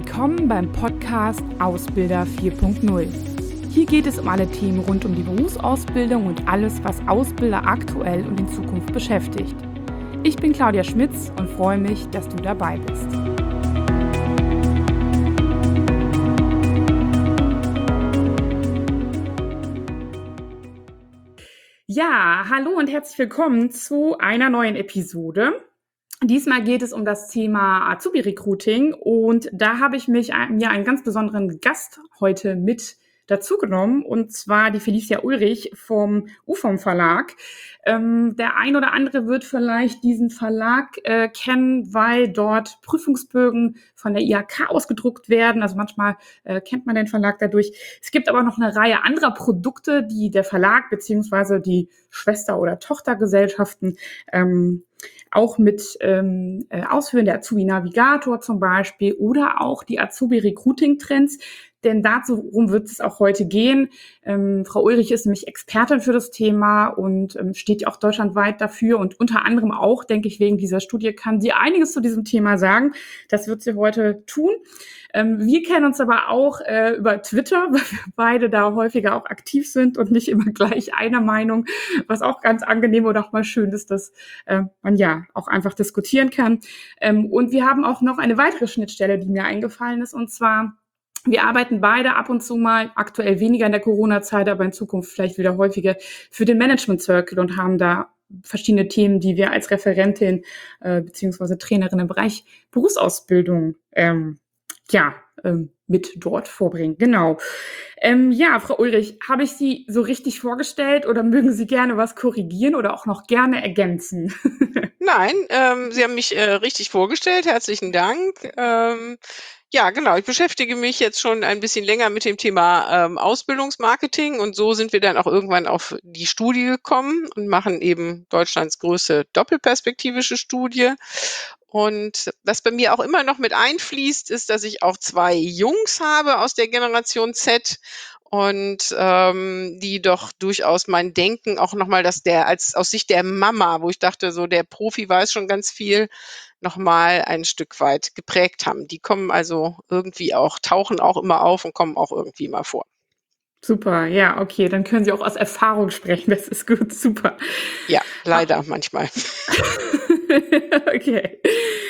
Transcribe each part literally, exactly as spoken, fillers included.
Willkommen beim Podcast Ausbilder vier Punkt null. Hier geht es um alle Themen rund um die Berufsausbildung und alles, was Ausbilder aktuell und in Zukunft beschäftigt. Ich bin Claudia Schmitz und freue mich, dass du dabei bist. Ja, hallo und herzlich willkommen zu einer neuen Episode. Diesmal geht es um das Thema Azubi-Recruiting und da habe ich mich mir einen ganz besonderen Gast heute mit dazu genommen, und zwar die Felicia Ulrich vom U F O M Verlag. Ähm, der ein oder andere wird vielleicht diesen Verlag äh, kennen, weil dort Prüfungsbögen von der I H K ausgedruckt werden. Also manchmal äh, kennt man den Verlag dadurch. Es gibt aber noch eine Reihe anderer Produkte, die der Verlag beziehungsweise die Schwester- oder Tochtergesellschaften ähm, auch mit ähm, äh, ausführen, der Azubi-Navigator zum Beispiel oder auch die Azubi-Recruiting-Trends, denn darum wird es auch heute gehen. Ähm, Frau Ulrich ist nämlich Expertin für das Thema und ähm, steht ja auch deutschlandweit dafür und unter anderem auch, denke ich, wegen dieser Studie kann sie einiges zu diesem Thema sagen. Das wird sie heute tun. Ähm, wir kennen uns aber auch äh, über Twitter, weil wir beide da häufiger auch aktiv sind und nicht immer gleich einer Meinung, was auch ganz angenehm oder auch mal schön ist, dass äh, man ja auch einfach diskutieren kann. Ähm, und wir haben auch noch eine weitere Schnittstelle, die mir eingefallen ist, und zwar wir arbeiten beide ab und zu mal, aktuell weniger in der Corona-Zeit, aber in Zukunft vielleicht wieder häufiger, für den Management Circle und haben da verschiedene Themen, die wir als Referentin äh, beziehungsweise Trainerin im Bereich Berufsausbildung ähm, ja, ähm, mit dort vorbringen. Genau. Ähm, ja, Frau Ulrich, habe ich Sie so richtig vorgestellt oder mögen Sie gerne was korrigieren oder auch noch gerne ergänzen? Nein, ähm, Sie haben mich äh, richtig vorgestellt. Herzlichen Dank. Ähm, ja, genau. Ich beschäftige mich jetzt schon ein bisschen länger mit dem Thema ähm, Ausbildungsmarketing, und so sind wir dann auch irgendwann auf die Studie gekommen und machen eben Deutschlands größte doppelperspektivische Studie. Und was bei mir auch immer noch mit einfließt, ist, dass ich auch zwei Jungs habe aus der Generation Z und ähm, die doch durchaus mein Denken auch nochmal, dass der als aus Sicht der Mama, wo ich dachte, so der Profi weiß schon ganz viel, nochmal ein Stück weit geprägt haben. Die kommen also irgendwie auch, tauchen auch immer auf und kommen auch irgendwie mal vor. Super, ja, okay, dann können Sie auch aus Erfahrung sprechen, das ist gut, super. Ja, leider manchmal. Okay.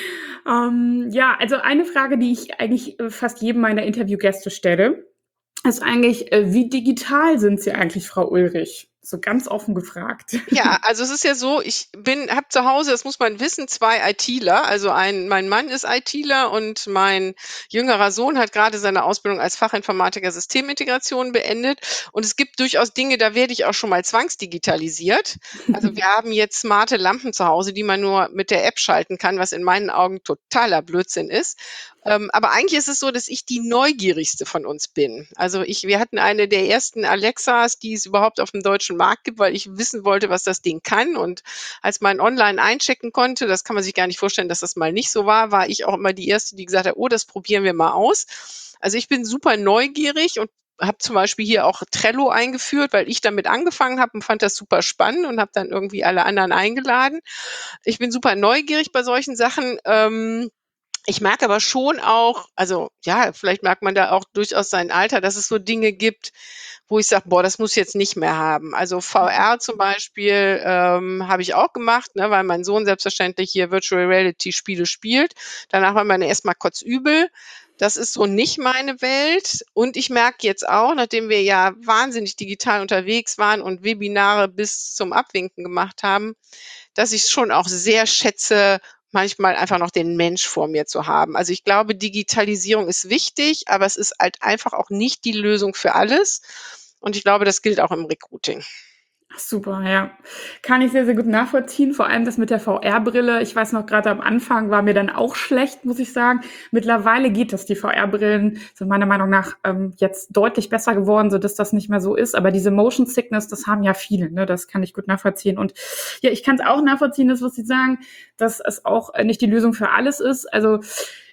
Ähm, ja, also eine Frage, die ich eigentlich äh, fast jedem meiner Interviewgäste stelle, ist eigentlich, äh, wie digital sind Sie eigentlich, Frau Ulrich? So ganz offen gefragt. Ja, also es ist ja so, ich bin habe zu Hause, das muss man wissen, zwei ITler. Also ein mein Mann ist ITler und mein jüngerer Sohn hat gerade seine Ausbildung als Fachinformatiker Systemintegration beendet. Und es gibt durchaus Dinge, da werde ich auch schon mal zwangsdigitalisiert. Also wir haben jetzt smarte Lampen zu Hause, die man nur mit der App schalten kann, was in meinen Augen totaler Blödsinn ist. Ähm, aber eigentlich ist es so, dass ich die Neugierigste von uns bin. Also ich wir hatten eine der ersten Alexas, die es überhaupt auf dem deutschen Markt gibt, weil ich wissen wollte, was das Ding kann. Und als man online einchecken konnte, das kann man sich gar nicht vorstellen, dass das mal nicht so war, war ich auch immer die Erste, die gesagt hat: „Oh, das probieren wir mal aus." Also ich bin super neugierig und habe zum Beispiel hier auch Trello eingeführt, weil ich damit angefangen habe und fand das super spannend und habe dann irgendwie alle anderen eingeladen. Ich bin super neugierig bei solchen Sachen. Ähm, ich merke aber schon auch, also ja, vielleicht merkt man da auch durchaus sein Alter, dass es so Dinge gibt, wo ich sage: „Boah, das muss ich jetzt nicht mehr haben." Also V R zum Beispiel, ähm, habe ich auch gemacht, ne, weil mein Sohn selbstverständlich hier Virtual Reality Spiele spielt. Danach war mir erst mal kotzübel. Das ist so nicht meine Welt. Und ich merke jetzt auch, nachdem wir ja wahnsinnig digital unterwegs waren und Webinare bis zum Abwinken gemacht haben, dass ich's schon auch sehr schätze, manchmal einfach noch den Mensch vor mir zu haben. Also, ich glaube, Digitalisierung ist wichtig, aber es ist halt einfach auch nicht die Lösung für alles. Und ich glaube, das gilt auch im Recruiting. Ach super, ja. Kann ich sehr, sehr gut nachvollziehen, vor allem das mit der V R-Brille. Ich weiß noch, gerade am Anfang war mir dann auch schlecht, muss ich sagen. Mittlerweile geht das. Die V R-Brillen sind meiner Meinung nach ähm, jetzt deutlich besser geworden, sodass das nicht mehr so ist. Aber diese Motion Sickness, das haben ja viele, ne? Das kann ich gut nachvollziehen. Und ja, ich kann es auch nachvollziehen, das, was Sie sagen, dass es auch äh, nicht die Lösung für alles ist. Also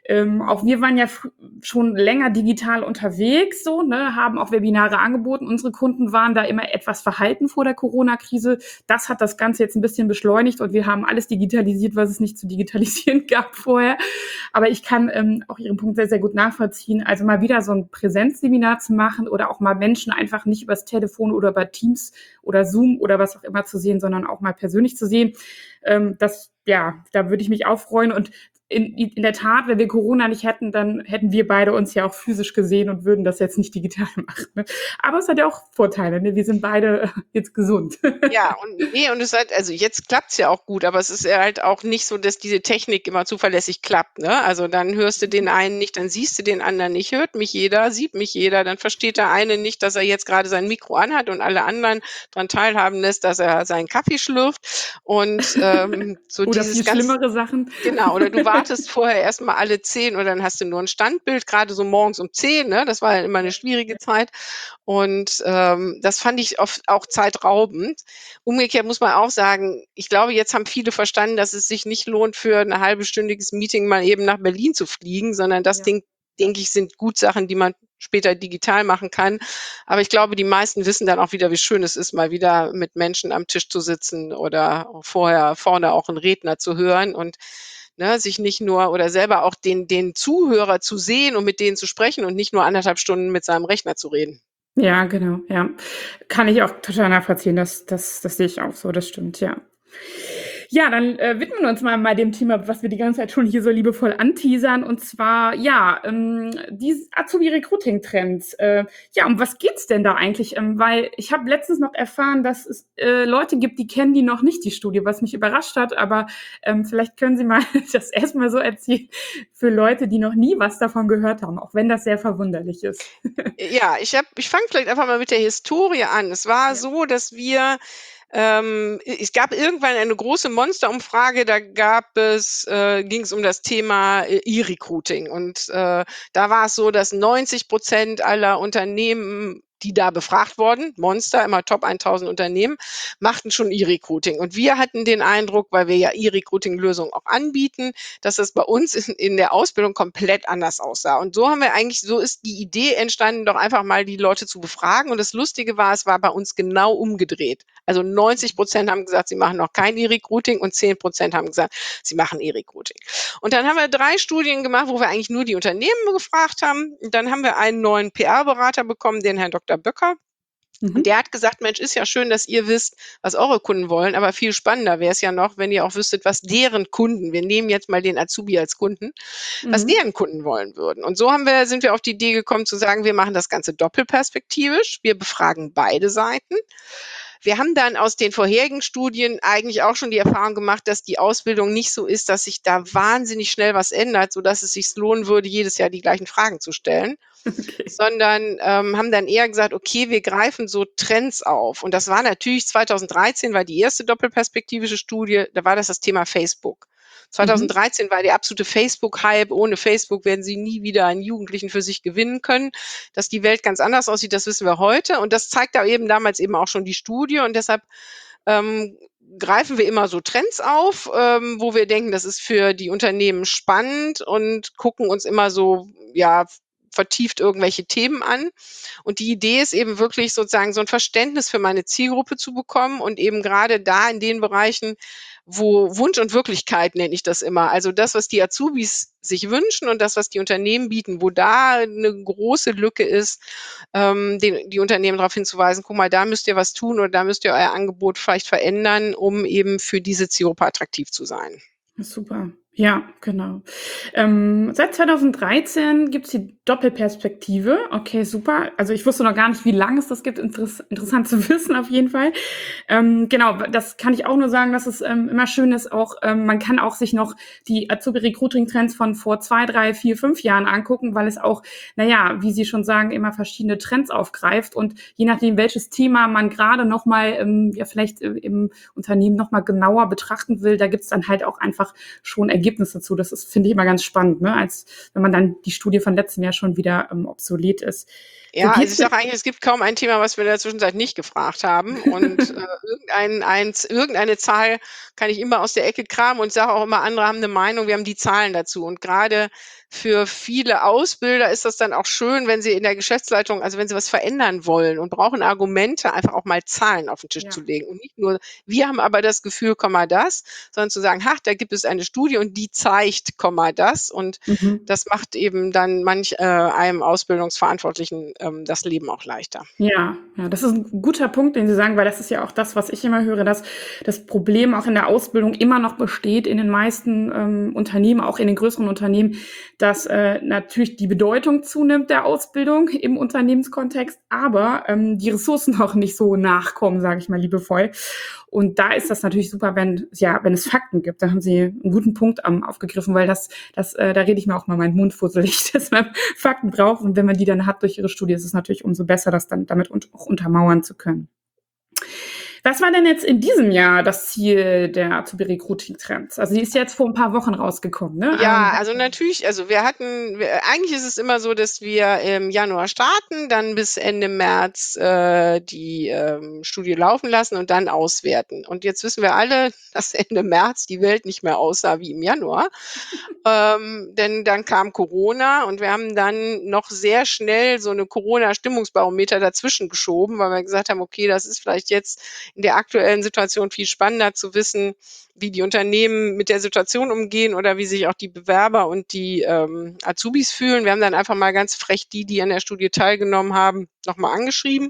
ähm, auch wir waren ja fr- schon länger digital unterwegs, so, ne, haben auch Webinare angeboten. Unsere Kunden waren da immer etwas verhalten vor der Corona-Krise. Das hat das Ganze jetzt ein bisschen beschleunigt und wir haben alles digitalisiert, was es nicht zu digitalisieren gab vorher. Aber ich kann ähm, auch Ihren Punkt sehr, sehr gut nachvollziehen. Also mal wieder so ein Präsenzseminar zu machen oder auch mal Menschen einfach nicht übers Telefon oder über Teams oder Zoom oder was auch immer zu sehen, sondern auch mal persönlich zu sehen. Ähm, das, ja, da würde ich mich auch freuen. Und in, in der Tat, wenn wir Corona nicht hätten, dann hätten wir beide uns ja auch physisch gesehen und würden das jetzt nicht digital machen. Ne? Aber es hat ja auch Vorteile. Ne? Wir sind beide äh, jetzt gesund. Ja, und nee, und es hat also jetzt klappt's ja auch gut, aber es ist ja halt auch nicht so, dass diese Technik immer zuverlässig klappt, ne? Also, dann hörst du den einen nicht, dann siehst du den anderen nicht. Hört mich jeder, sieht mich jeder, dann versteht der eine nicht, dass er jetzt gerade sein Mikro anhat und alle anderen dran teilhaben lässt, dass er seinen Kaffee schlürft. Und, ähm, so Oder dieses viel ganz schlimmere Sachen. genau, oder du wartest vorher erst mal alle zehn oder dann hast du nur ein Standbild, gerade so morgens um zehn, ne? Das war ja immer eine schwierige Zeit. Und, ähm, das fand ich oft auch zeitraubend. Umgekehrt muss man auch sagen, ich glaube, jetzt haben viele verstanden, dass es sich nicht lohnt, für ein halbstündiges Meeting mal eben nach Berlin zu fliegen, sondern das Ja. Ding, denke ich, sind gut Sachen, die man später digital machen kann. Aber ich glaube, die meisten wissen dann auch wieder, wie schön es ist, mal wieder mit Menschen am Tisch zu sitzen oder auch vorher vorne auch 'n Redner zu hören und, ne, sich nicht nur oder selber auch den den Zuhörer zu sehen und mit denen zu sprechen und nicht nur anderthalb Stunden mit seinem Rechner zu reden. Ja, genau, ja. Kann ich auch total nachvollziehen. Das das das sehe ich auch so, das stimmt, ja. Ja, dann, äh, widmen wir uns mal mal dem Thema, was wir die ganze Zeit schon hier so liebevoll anteasern, und zwar, ja, ähm, die Azubi-Recruiting-Trends. Äh, ja, um was geht's denn da eigentlich? Ähm, weil ich habe letztens noch erfahren, dass es, äh, Leute gibt, die kennen die noch nicht, die Studie, was mich überrascht hat, aber, ähm, vielleicht können Sie mal das erst mal so erzählen für Leute, die noch nie was davon gehört haben, auch wenn das sehr verwunderlich ist. Ja, ich habe ich fange vielleicht einfach mal mit der Historie an. Es war Ja. so, dass wir ähm, e es gab irgendwann eine große Monsterumfrage, da gab es äh, ging es um das Thema, äh, E-Recruiting. Und, äh, da war es so, dass neunzig Prozent aller Unternehmen, die da befragt wurden, Monster, immer Top tausend Unternehmen, machten schon E-Recruiting. Und wir hatten den Eindruck, weil wir ja E-Recruiting-Lösungen auch anbieten, dass das bei uns in in der Ausbildung komplett anders aussah. Und so haben wir eigentlich so ist die Idee entstanden, doch einfach mal die Leute zu befragen. Und das Lustige war, es war bei uns genau umgedreht. Also neunzig Prozent haben gesagt, sie machen noch kein E-Recruiting und zehn Prozent haben gesagt, sie machen E-Recruiting. Und dann haben wir drei Studien gemacht, wo wir eigentlich nur die Unternehmen gefragt haben. Und dann haben wir einen neuen P R-Berater bekommen, den Herrn Doktor Böcker. Und Mhm. der hat gesagt: „Mensch, ist ja schön, dass ihr wisst, was eure Kunden wollen, aber viel spannender wäre es ja noch, wenn ihr auch wüsstet, was deren Kunden, wir nehmen jetzt mal den Azubi als Kunden, was Mhm. deren Kunden wollen würden." Und so haben wir sind wir auf die Idee gekommen zu sagen, wir machen das Ganze doppelperspektivisch. Wir befragen beide Seiten. Wir haben dann aus den vorherigen Studien eigentlich auch schon die Erfahrung gemacht, dass die Ausbildung nicht so ist, dass sich da wahnsinnig schnell was ändert, sodass es sich lohnen würde, jedes Jahr die gleichen Fragen zu stellen, Okay. sondern, ähm, haben dann eher gesagt: „Okay, wir greifen so Trends auf." Und das war natürlich zweitausenddreizehn war die erste doppelperspektivische Studie, da war das das Thema Facebook. Mhm. zweitausenddreizehn war der absolute Facebook-Hype. Ohne Facebook werden Sie nie wieder einen Jugendlichen für sich gewinnen können. Dass die Welt ganz anders aussieht, das wissen wir heute. Und das zeigt da eben damals eben auch schon die Studie. Und deshalb, ähm, greifen wir immer so Trends auf, ähm, wo wir denken, das ist für die Unternehmen spannend und gucken uns immer so, ja, vertieft irgendwelche Themen an. Und die Idee ist eben wirklich sozusagen so ein Verständnis für meine Zielgruppe zu bekommen und eben gerade da in den Bereichen, wo Wunsch und Wirklichkeit nenne ich das immer. Also das, was die Azubis sich wünschen und das, was die Unternehmen bieten, wo da eine große Lücke ist, ähm, den die Unternehmen darauf hinzuweisen: „Guck mal, da müsst ihr was tun oder da müsst ihr euer Angebot vielleicht verändern, um eben für diese Zielgruppe attraktiv zu sein." Super. Ja, genau. Ähm, seit zweitausenddreizehn gibt's die Doppelperspektive. Okay, super. Also ich wusste noch gar nicht, wie lange es das gibt. Interess interessant zu wissen auf jeden Fall. Ähm, genau, das kann ich auch nur sagen, dass es ähm, immer schön ist. Auch ähm, man kann auch sich noch die Azubi-Recruiting-Trends von vor zwei, drei, vier, fünf Jahren angucken, weil es auch, naja, wie Sie schon sagen, immer verschiedene Trends aufgreift und je nachdem, welches Thema man gerade noch mal ähm, ja vielleicht äh, im Unternehmen noch mal genauer betrachten will, da gibt's dann halt auch einfach schon Ergebnisse dazu. Das ist, finde ich, immer ganz spannend, ne? Als wenn man dann die Studie von letztem Jahr schon wieder ähm, obsolet ist. Wo Ja, also ich geht's sage denn? eigentlich, es gibt kaum ein Thema, was wir in der Zwischenzeit nicht gefragt haben. Und äh, irgendein eins irgendeine Zahl kann ich immer aus der Ecke kramen und sage auch immer, andere haben eine Meinung, wir haben die Zahlen dazu. Und gerade für viele Ausbilder ist das dann auch schön, wenn sie in der Geschäftsleitung also, wenn sie was verändern wollen und brauchen Argumente, einfach auch mal Zahlen auf den Tisch Ja. zu legen und nicht nur: „Wir haben aber das Gefühl, Komma, das“, sondern zu sagen: „Ha, da gibt es eine Studie und die zeigt, Komma, das.“ Und Mhm. das macht eben dann manch äh, einem Ausbildungsverantwortlichen, ähm, das Leben auch leichter. Ja, ja, das ist 'n guter Punkt, den Sie sagen, weil das ist ja auch das, was ich immer höre, dass das Problem auch in der Ausbildung immer noch besteht in den meisten, ähm, Unternehmen, auch in den größeren Unternehmen, dass, äh, natürlich die Bedeutung zunimmt der Ausbildung im Unternehmenskontext, aber, ähm, die Ressourcen auch nicht so nachkommen, sage ich mal liebevoll. Und da ist das natürlich super, wenn ja, wenn es Fakten gibt. Da haben Sie 'n guten Punkt, ähm, aufgegriffen, weil das das äh, da rede ich mir auch mal meinen Mund fusselig, dass man Fakten braucht und wenn man die dann hat durch Ihre Studie, ist es natürlich umso besser, das dann damit und auch untermauern zu können. Was war denn jetzt in diesem Jahr das Ziel der Azubi-Recruiting-Trends? Also, die ist jetzt vor 'n paar Wochen rausgekommen, ne? Ja, Ähm, also natürlich also wir hatten wir eigentlich ist es immer so, dass wir im Januar starten, dann bis Ende März, äh, die, ähm, Studie laufen lassen und dann auswerten. Und jetzt wissen wir alle, dass Ende März die Welt nicht mehr aussah wie im Januar. Ähm, denn dann kam Corona und wir haben dann noch sehr schnell so 'ne Corona-Stimmungsbarometer dazwischen geschoben, weil wir gesagt haben: „Okay, das ist vielleicht jetzt in der aktuellen Situation viel spannender zu wissen, wie die Unternehmen mit der Situation umgehen oder wie sich auch die Bewerber und die, ähm, Azubis fühlen.“ Wir haben dann einfach mal ganz frech die, die an der Studie teilgenommen haben, noch mal angeschrieben.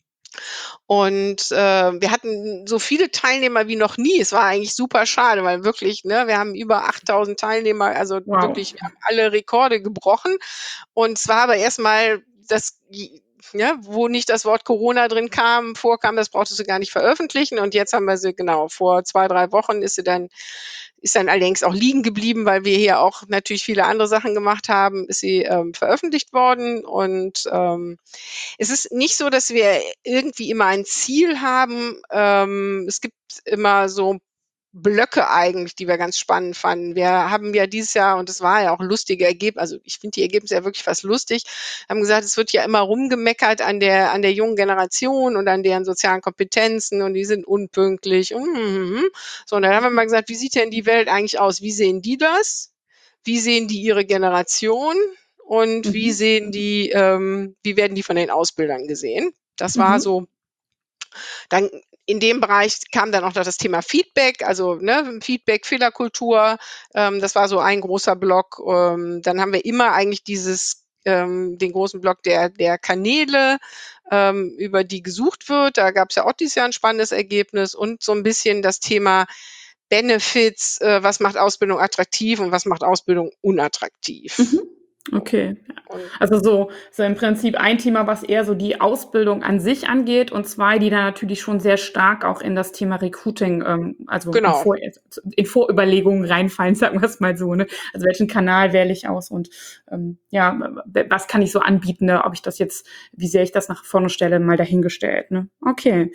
Und, äh, wir hatten so viele Teilnehmer wie noch nie. Es war eigentlich super schade, weil wirklich, ne, wir haben über achttausend Teilnehmer, also wow. wirklich, wir haben alle Rekorde gebrochen. Und es war aber erst mal das j ja, wo nicht das Wort Corona drin kam vorkam, das brauchtest du gar nicht veröffentlichen. Und jetzt haben wir sie genau, vor zwei, drei Wochen ist sie dann ist dann allerdings auch liegen geblieben, weil wir hier auch natürlich viele andere Sachen gemacht haben, ist sie, ähm, veröffentlicht worden. Und, ähm, es ist nicht so, dass wir irgendwie immer ein Ziel haben. Ähm, es gibt immer so Blöcke eigentlich, die wir ganz spannend fanden. Wir haben ja dieses Jahr und das war ja auch lustige Ergeb also, ich finde die Ergebnisse ja wirklich fast lustig, haben gesagt, es wird ja immer rumgemeckert an der an der jungen Generation und an deren sozialen Kompetenzen und die sind unpünktlich und hm, hm, hm. So, und dann haben wir mal gesagt: „Wie sieht denn die Welt eigentlich aus? Wie sehen die das? Wie sehen die ihre Generation und wie Mhm. sehen die ähm, wie werden die von den Ausbildern gesehen?“ Das war Mhm. so dann in dem Bereich kam dann auch noch das Thema Feedback, also, ne, Feedback, Fehlerkultur, ähm, das war so ein großer Block. Ähm, dann haben wir immer eigentlich dieses ähm, den großen Block der der Kanäle, ähm, über die gesucht wird. Da gab's ja auch dieses Jahr 'n spannendes Ergebnis und so 'n bisschen das Thema Benefits, äh, was macht Ausbildung attraktiv und was macht Ausbildung unattraktiv? Mhm. Okay. Ja. Und Also so so im Prinzip ein Thema, was eher so die Ausbildung an sich angeht und zwei, die da natürlich schon sehr stark auch in das Thema Recruiting, ähm, also in genau. Vor in Vorüberlegungen reinfallen, sagen wir's mal so, ne? Also welchen Kanal wähle ich aus und, ähm, ja, w was kann ich so anbieten, ne? Ob ich das jetzt wie sehr ich das nach vorne stelle, mal dahingestellt, ne? Okay.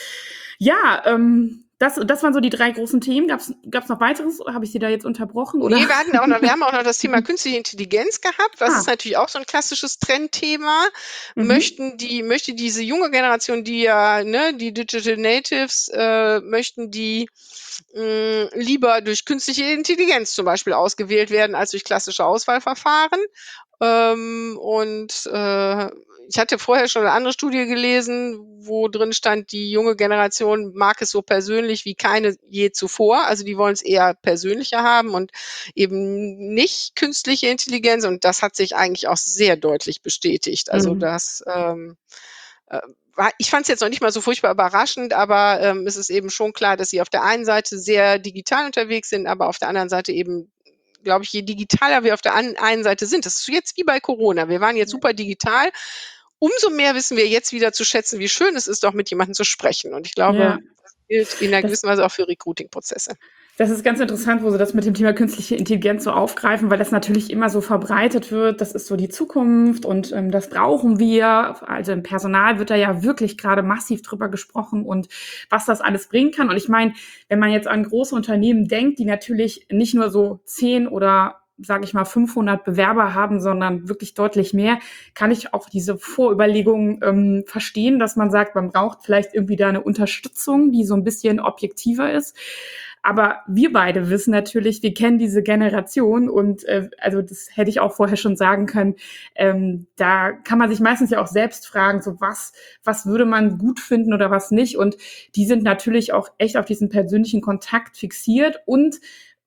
Ja, ähm, das das waren so die drei großen Themen. Gab's gab's noch Weiteres? Habe ich Sie da jetzt unterbrochen, oder? Ne, wir hatten auch noch wir haben auch noch das Thema Mhm. künstliche Intelligenz gehabt. Das ist Ah. natürlich auch so 'n klassisches Trendthema. Mhm. Möchten die möchte diese junge Generation, die ja, ne, die Digital Natives, äh, möchten die, hm, lieber durch künstliche Intelligenz zum Beispiel ausgewählt werden als durch klassische Auswahlverfahren. Ähm, und, äh, ich hatte vorher schon 'ne andere Studie gelesen, wo drin stand, die junge Generation mag es so persönlich wie keine je zuvor. Also, die wollen's eher persönlicher haben und eben nicht künstliche Intelligenz und das hat sich eigentlich auch sehr deutlich bestätigt. Also, Mhm. das, ähm, äh, war ich fand's jetzt noch nicht mal so furchtbar überraschend, aber, ähm, es ist eben schon klar, dass sie auf der einen Seite sehr digital unterwegs sind, aber auf der anderen Seite eben, glaube ich, je digitaler wir auf der an einen Seite sind das ist jetzt wie bei Corona. Wir waren jetzt Ja. super digital. Umso mehr wissen wir jetzt wieder zu schätzen, wie schön es ist, doch mit jemandem zu sprechen. Und ich Ja. glaube, das gilt in 'ner Das gewissen Weise auch für Recruiting-Prozesse. Das ist ganz interessant, wo Sie das mit dem Thema künstliche Intelligenz so aufgreifen, weil das natürlich immer so verbreitet wird. Das ist so die Zukunft und, ähm, das brauchen wir. Also, im Personal wird da ja wirklich grade massiv drüber gesprochen und was das alles bringen kann. Und ich meine, wenn man jetzt an große Unternehmen denkt, die natürlich nicht nur so zehn oder, sage ich mal, fünfhundert Bewerber haben, sondern wirklich deutlich mehr, kann ich auch diese Vorüberlegungen, ähm, verstehen, dass man sagt, man braucht vielleicht irgendwie da 'ne Unterstützung, die so 'n bisschen objektiver ist. Aber wir beide wissen natürlich, wir kennen diese Generation und äh, also das hätte ich auch vorher schon sagen können. Ähm, da kann man sich meistens ja auch selbst fragen, so was, was würde man gut finden oder was nicht. Und die sind natürlich auch echt auf diesen persönlichen Kontakt fixiert. Und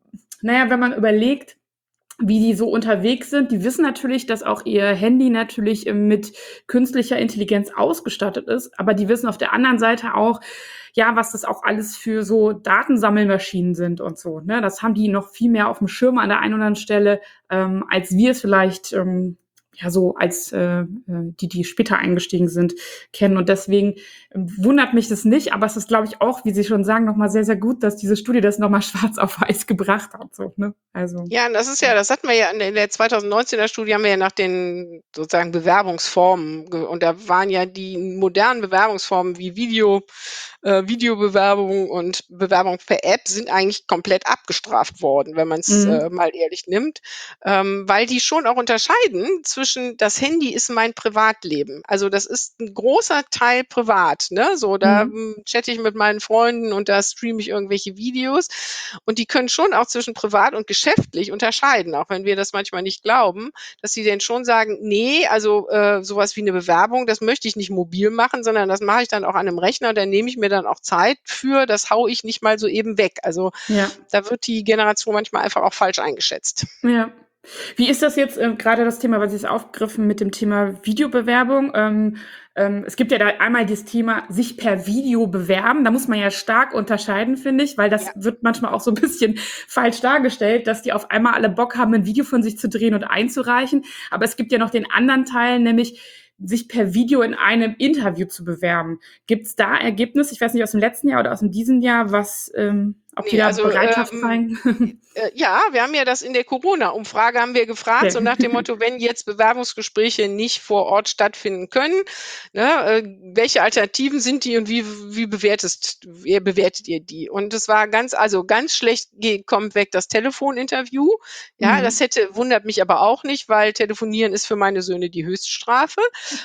naja, wenn man überlegt, wie die so unterwegs sind, die wissen natürlich, dass auch ihr Handy natürlich mit künstlicher Intelligenz ausgestattet ist, aber die wissen auf der anderen Seite auch, ja, was das auch alles für so Datensammelmaschinen sind und so. Ne? Das haben die noch viel mehr auf dem Schirm an der einen oder anderen Stelle, ähm, als wir es vielleicht ähm, ja so als äh, die, die später eingestiegen sind, kennen. Und deswegen wundert mich das nicht, aber es ist, glaube ich, auch, wie Sie schon sagen, nochmal sehr, sehr gut, dass diese Studie das nochmal schwarz auf weiß gebracht hat. So, ne? Also. Ja, und das ist ja, das hatten wir ja in der in der zweitausendneunzehner Studie haben wir ja nach den sozusagen Bewerbungsformen ge und da waren ja die modernen Bewerbungsformen wie Video äh, Videobewerbung und Bewerbung per App sind eigentlich komplett abgestraft worden, wenn man's, Mhm. äh, mal ehrlich nimmt, ähm, weil die schon auch unterscheiden zwischen das Handy ist mein Privatleben. Also, das ist 'n großer Teil privat, ne? So, da, Mhm. hm, chatte ich mit meinen Freunden und da streame ich irgendwelche Videos und die können schon auch zwischen privat und geschäftlich unterscheiden, auch wenn wir das manchmal nicht glauben, dass sie dann schon sagen: „Ne, also, äh, so was wie 'ne Bewerbung, das möchte ich nicht mobil machen, sondern das mache ich dann auch an 'nem Rechner, da nehme ich mir dann auch Zeit für, das haue ich nicht mal so eben weg.“ Also, Ja. da wird die Generation manchmal einfach auch falsch eingeschätzt. Ja. Wie ist das jetzt, äh, grade das Thema, weil Sie es aufgriffen mit dem Thema Videobewerbung? Ähm, ähm, es gibt ja da einmal das Thema sich per Video bewerben. Da muss man ja stark unterscheiden, finde ich, weil das Ja. wird manchmal auch so 'n bisschen falsch dargestellt, dass die auf einmal alle Bock haben, 'n Video von sich zu drehen und einzureichen. Aber es gibt ja noch den anderen Teil, nämlich sich per Video in einem Interview zu bewerben. Gibt's da Ergebnisse, ich weiß nicht, aus dem letzten Jahr oder aus'm diesem Jahr, was ähm, ob die Ne, da also, Bereitschaft ähm, zeigen? äh, ja, wir haben ja das in der Corona-Umfrage haben wir gefragt, so Okay. nach dem Motto: „Wenn jetzt Bewerbungsgespräche nicht vor Ort stattfinden können, ne, äh, welche Alternativen sind die und wie wie bewertest wie bewertet ihr die?“ Und das war ganz also, ganz schlecht ge kommt weg das Telefoninterview. Ja, das Mhm. hätte wundert mich aber auch nicht, weil telefonieren ist für meine Söhne die Höchststrafe.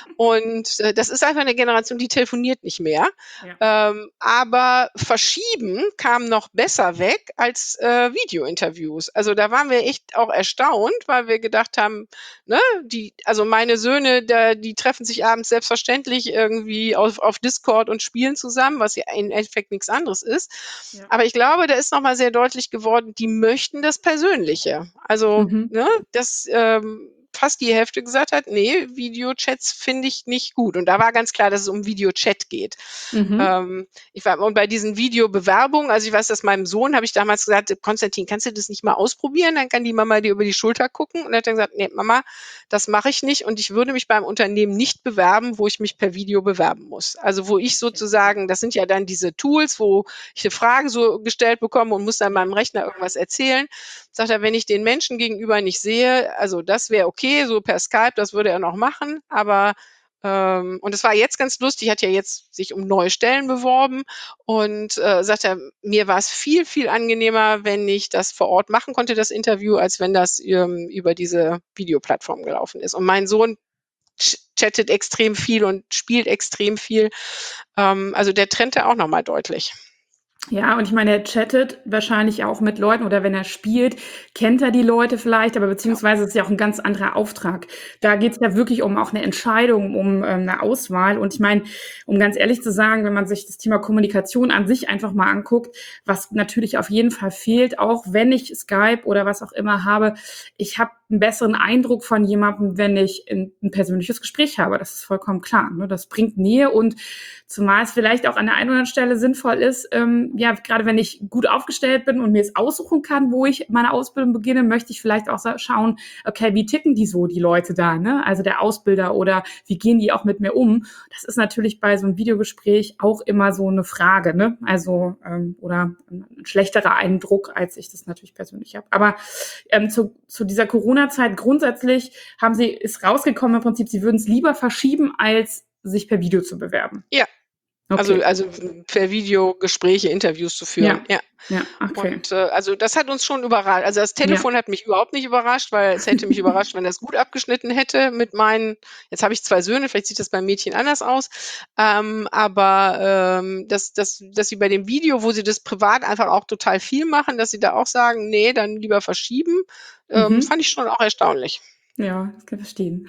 Und, äh, das ist einfach 'ne Generation, die telefoniert nicht mehr. Ja. Ähm, aber verschieben kam noch besser weg als, äh, Videointerviews. Also, da waren wir echt auch erstaunt, weil wir gedacht haben, ne, die also, meine Söhne, da die treffen sich abends selbstverständlich irgendwie auf auf Discord und spielen zusammen, was ja im Endeffekt nix anderes ist. Ja. Aber ich glaube, da ist noch mal sehr deutlich geworden, die möchten das Persönliche. Also, Mhm. ne, dass, ähm, fast die Hälfte gesagt hat: „Ne, Videochats finde ich nicht gut.“ Und da war ganz klar, dass es um Videochat geht. Mhm. Ähm, ich war und bei diesen Videobewerbungen also, ich weiß, dass meinem Sohn habe ich damals gesagt: „Konstantin, kannst du das nicht mal ausprobieren? Dann kann die Mama dir über die Schulter gucken.“ Und er hat dann gesagt: „Ne, Mama, das mache ich nicht und ich würde mich beim Unternehmen nicht bewerben, wo ich mich per Video bewerben muss.“ Also, wo ich Okay, ja. sozusagen das sind ja dann diese Tools, wo ich 'ne Frage so gestellt bekomme und muss dann Ja. meinem Rechner irgendwas erzählen. Sagt er: „Wenn ich den Menschen gegenüber nicht sehe also, das wäre okay, so per Skype, das würde er noch machen.“ Aber ähm, und es war jetzt ganz lustig, hat ja jetzt sich um neue Stellen beworben und, äh, sagt er: „Mir war's viel, viel angenehmer, wenn ich das vor Ort machen konnte, das Interview, als wenn das, ähm, über diese Videoplattform gelaufen ist.“ Und mein Sohn ch chattet extrem viel und spielt extrem viel. Ähm, also, der trennt da auch noch mal deutlich. Ja, und ich meine, er chattet wahrscheinlich auch mit Leuten oder wenn er spielt, kennt er die Leute vielleicht, aber Ja. beziehungsweise ist ja auch 'n ganz anderer Auftrag. Da geht's ja wirklich um auch 'ne Entscheidung, um, ähm, 'ne Auswahl. Und ich meine, um ganz ehrlich zu sagen, wenn man sich das Thema Kommunikation an sich einfach mal anguckt, was natürlich auf jeden Fall fehlt, auch wenn ich Skype oder was auch immer habe, ich habe 'n besseren Eindruck von jemandem, wenn ich 'n 'n persönliches Gespräch habe. Das ist vollkommen klar, ne? Das bringt Nähe und zumal es vielleicht auch an der einen oder anderen Stelle sinnvoll ist, ähm, ja, grade wenn ich gut aufgestellt bin und mir's aussuchen kann, wo ich meine Ausbildung beginne, möchte ich vielleicht auch sa schauen, okay, wie ticken die so, die Leute da, ne? Also, der Ausbilder oder wie gehen die auch mit mir um? Das ist natürlich bei so 'nem Videogespräch auch immer so 'ne Frage, ne? Also, ähm, oder 'n 'n schlechterer Eindruck, als ich das natürlich persönlich habe. Aber, ähm, zu zu dieser Corona-Zeit grundsätzlich haben Sie ist rausgekommen im Prinzip, Sie würden's lieber verschieben, als sich per Video zu bewerben? Ja. Also Okay. also per Video Gespräche, Interviews zu führen, Ja, ja. ja, okay. Und, äh, also das hat uns schon überrascht. Also das Ja. Telefon hat mich überhaupt nicht überrascht, weil es hätte mich überrascht, wenn das gut abgeschnitten hätte mit meinen jetzt habe ich zwei Söhne, vielleicht sieht das beim Mädchen anders aus. Ähm, aber, ähm, dass dass dass sie bei dem Video, wo sie das privat einfach auch total viel machen, dass sie da auch sagen: „Ne, dann lieber verschieben“, ähm, Mhm. fand ich schon auch erstaunlich. Ja, das kann ich verstehen.